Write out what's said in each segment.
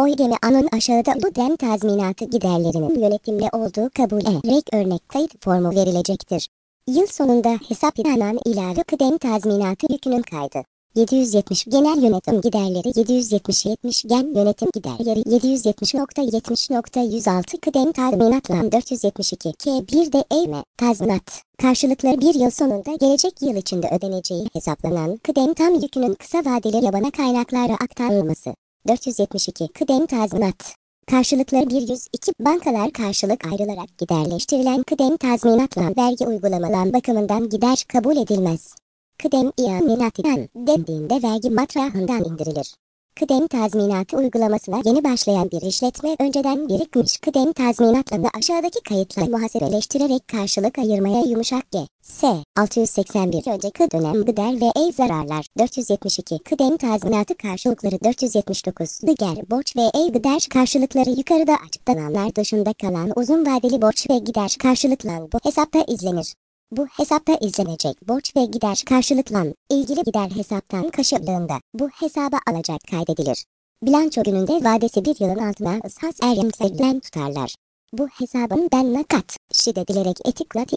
OİGEM'e anın aşağıda kıdem tazminatı giderlerinin yönetimli olduğu kabul ederek örnek kayıt formu verilecektir. Yıl sonunda hesaplanan ilave kıdem tazminatı yükünün kaydı. 770 genel yönetim giderleri 770 gen yönetim giderleri 770.70.106 kıdem tazminatla 472 K1 de eğme tazminat karşılıkları bir yıl sonunda gelecek yıl içinde ödeneceği hesaplanan kıdem tam yükünün kısa vadeli yabana kaynaklara aktarılması. 472 kıdem tazminat karşılıkları 102 bankalar karşılık ayrılarak giderleştirilen kıdem tazminatla vergi uygulamalan bakımından gider kabul edilmez. Kıdem iamenatinden dendiğinde vergi matrahından indirilir. Kıdem tazminatı uygulamasına yeni başlayan bir işletme önceden birikmiş kıdem tazminatlarını aşağıdaki kayıtla muhasebeleştirerek karşılık ayırmaya yumuşak G. S. 681 önceki dönem gider ve zararlar 472 kıdem tazminatı karşılıkları 479 gider borç ve gider karşılıkları yukarıda açıklananlar dışında kalan uzun vadeli borç ve gider karşılıklan bu hesapta izlenir. Bu hesapta izlenecek borç ve gider karşılıkla ilgili gider hesaptan kaçırıldığında bu hesaba alacak kaydedilir. Bilanço gününde vadesi bir yılın altına ısas verilen tutarlar. Bu hesabın ben nakat edilerek etiklati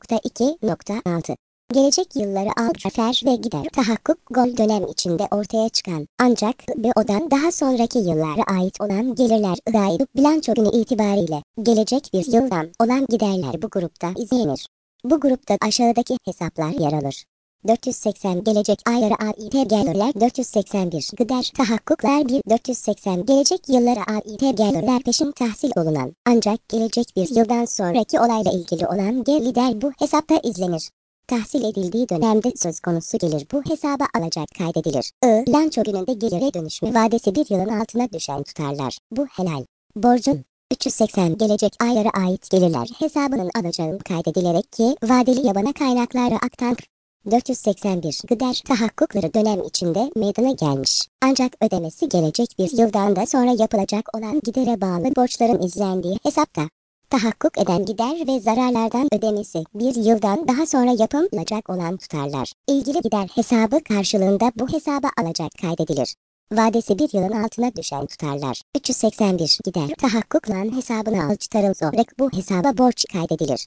2.2.6 gelecek yılları alfer ve gider tahakkuk gol dönem içinde ortaya çıkan ancak BO'dan daha sonraki yıllara ait olan gelirler bilanço günü itibariyle gelecek bir yıldan olan giderler bu grupta izlenir. Bu grupta aşağıdaki hesaplar yer alır. 480 gelecek aylara ait gelirler 481 gider tahakkuklar 480 gelecek yıllara ait gelirler peşin tahsil olunan ancak gelecek bir yıldan sonraki olayla ilgili olan gider bu hesapta izlenir. Tahsil edildiği dönemde söz konusu gelir bu hesaba alacak kaydedilir. Bilanço gününde gelire dönüşme vadesi bir yılın altına düşen tutarlar. Bu helal. Borcun 380 gelecek aylara ait gelirler hesabının alacağın kaydedilerek ki vadeli yabana kaynaklara aktan 481 gider tahakkukları dönem içinde meydana gelmiş. Ancak ödemesi gelecek bir yıldan da sonra yapılacak olan gidere bağlı borçların izlendiği hesapta. Tahakkuk eden gider ve zararlardan ödemesi bir yıldan daha sonra yapılacak olan tutarlar. İlgili gider hesabı karşılığında bu hesaba alacak kaydedilir. Vadesi bir yılın altına düşen tutarlar. 381 gider tahakkukla hesabına al çıkarılarak bu hesaba borç kaydedilir.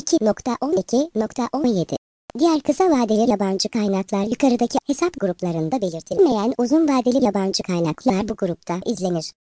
2.12.17 Diğer kısa vadeli yabancı kaynaklar yukarıdaki hesap gruplarında belirtilmeyen uzun vadeli yabancı kaynaklar bu grupta izlenir.